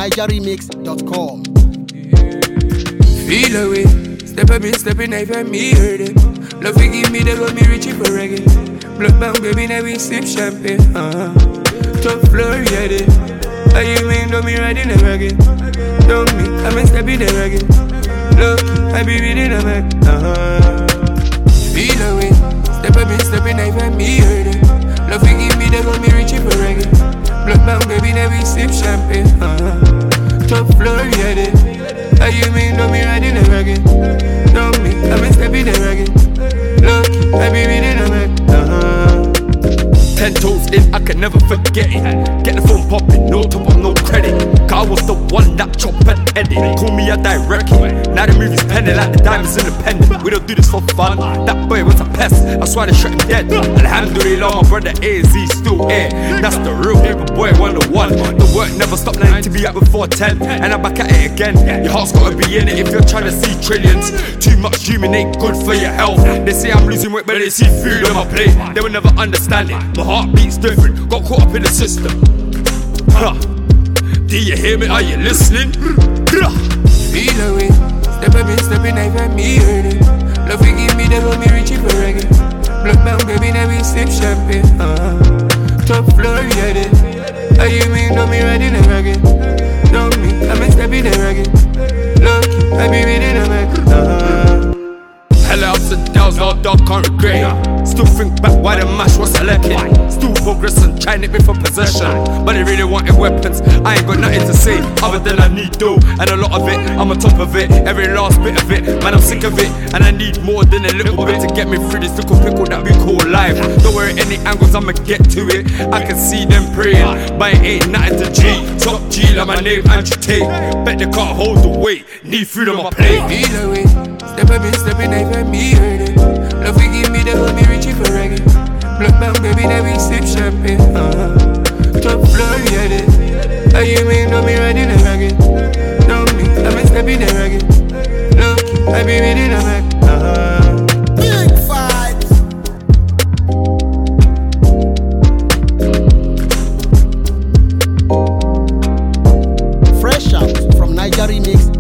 nigeremix.com. Feel away, stepping, I find me heard it. Love you give me, they got me reaching for reggae. Blood bound, baby, now we sip champagne. Top floor, yeah, it. How you mean, don't me riding a reggae? Don't me, I'm stepping the reggae. Look, I be reading a man. Feel away, stepping, I find me heard it. Love you give me, they got me reaching for reggae. Blood bound, baby, now we sip champagne. Top floor, yeah, it. How you mean, don't me riding a reggae? Don't me, I'm stepping the reggae. Look, I be reading a man. 10 toes in, I can never forget it. Get the phone popping, no top up, no credit. Cause I was the one that chop and edit. Call me a direct hit. Now the movie's pending like the diamonds independent. We don't do this for fun. That boy was a pest, I swear they shot him dead. Alhamdulillah, my brother AZ still here. That's the real paper boy 101. The work never stopped, 9 to be up before 10. And I'm back at it again. Your heart's gotta be in it if you're trying to see trillions. Too much human ain't good for your health. They say I'm losing weight, but they see food on my plate. They will never understand it. My heartbeat's different, got caught up in the system. Huh. Do you hear me? Are you listening? Feel away, stepping, I find me heard it. Love you give me, they got me reaching for reggae. Blood bound, baby, now we sip champagne. Top floor, yeah, it. How you mean, don't me riding a reggae? Don't me, I'm stepping the reggae. Look, I be reading a man. Hella ups and downs, no dog can't regret it. Still think back why the mash was selected. Still progressing, trying it for possession. But they really wanted weapons. I ain't got nothing to say other than I need dough. And a lot of it, I'm on top of it. Every last bit of it, man, I'm sick of it. And I need more than a little bit to get me through this little pickle that we call life. Don't worry, any angles, I'ma get to it. I can see them praying, but it ain't nothing to G. Top G like my name, Andrew Tate. Bet they can't hold the weight, need food on my plate. Feel away, stepping, I find me heard it. Love you give me, they got me reaching for reggae. Blood bound, baby, now we sip champagne. Top floor, yeah, it. How you mean, don't me riding a reggae? Don't me, I'm stepping the reggae. Look, I be reading a man. Big vibes. Fresh out from nigeremix.com.